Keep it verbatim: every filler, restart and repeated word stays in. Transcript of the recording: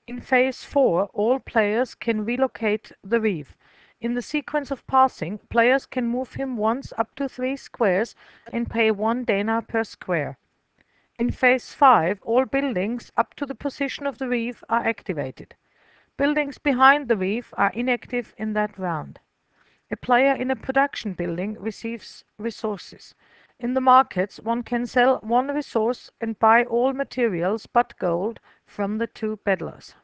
In phase four, all players can relocate the reef. In the sequence of passing, players can move him once up to three squares and pay one dana per square. In phase five, all buildings up to the position of the reef are activated. Buildings behind the reef are inactive in that round. A player in a production building receives resources. In the markets, one can sell one resource and buy all materials but gold from the two peddlers.